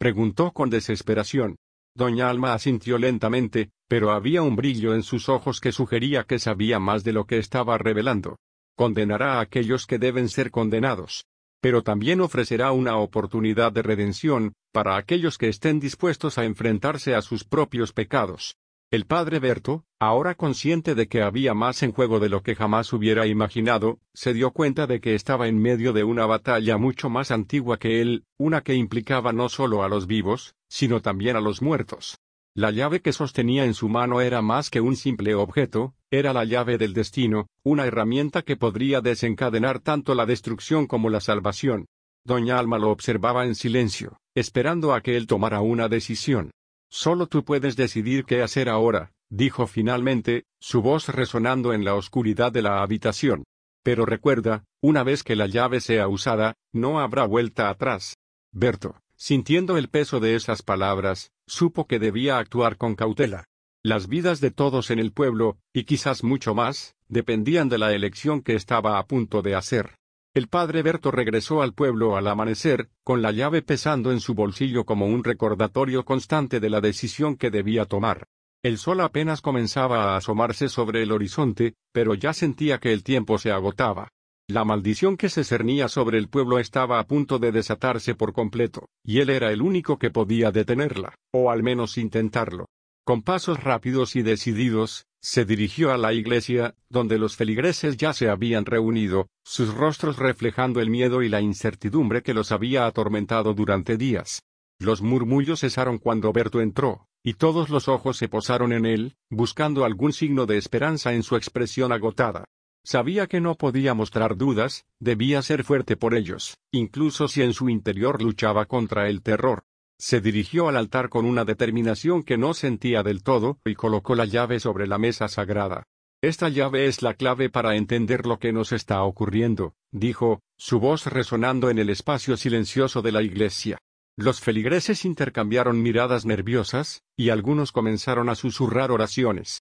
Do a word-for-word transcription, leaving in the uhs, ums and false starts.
preguntó con desesperación. Doña Alma asintió lentamente, pero había un brillo en sus ojos que sugería que sabía más de lo que estaba revelando. Condenará a aquellos que deben ser condenados. Pero también ofrecerá una oportunidad de redención, para aquellos que estén dispuestos a enfrentarse a sus propios pecados. El padre Berto, ahora consciente de que había más en juego de lo que jamás hubiera imaginado, se dio cuenta de que estaba en medio de una batalla mucho más antigua que él, una que implicaba no solo a los vivos, sino también a los muertos. La llave que sostenía en su mano era más que un simple objeto, era la llave del destino, una herramienta que podría desencadenar tanto la destrucción como la salvación. Doña Alma lo observaba en silencio, esperando a que él tomara una decisión. Solo tú puedes decidir qué hacer ahora, dijo finalmente, su voz resonando en la oscuridad de la habitación. Pero recuerda, una vez que la llave sea usada, no habrá vuelta atrás. Berto, sintiendo el peso de esas palabras, supo que debía actuar con cautela. Las vidas de todos en el pueblo, y quizás mucho más, dependían de la elección que estaba a punto de hacer. El padre Berto regresó al pueblo al amanecer, con la llave pesando en su bolsillo como un recordatorio constante de la decisión que debía tomar. El sol apenas comenzaba a asomarse sobre el horizonte, pero ya sentía que el tiempo se agotaba. La maldición que se cernía sobre el pueblo estaba a punto de desatarse por completo, y él era el único que podía detenerla, o al menos intentarlo. Con pasos rápidos y decididos, se dirigió a la iglesia, donde los feligreses ya se habían reunido, sus rostros reflejando el miedo y la incertidumbre que los había atormentado durante días. Los murmullos cesaron cuando Berto entró, y todos los ojos se posaron en él, buscando algún signo de esperanza en su expresión agotada. Sabía que no podía mostrar dudas, debía ser fuerte por ellos, incluso si en su interior luchaba contra el terror. Se dirigió al altar con una determinación que no sentía del todo, y colocó la llave sobre la mesa sagrada. Esta llave es la clave para entender lo que nos está ocurriendo, dijo, su voz resonando en el espacio silencioso de la iglesia. Los feligreses intercambiaron miradas nerviosas, y algunos comenzaron a susurrar oraciones.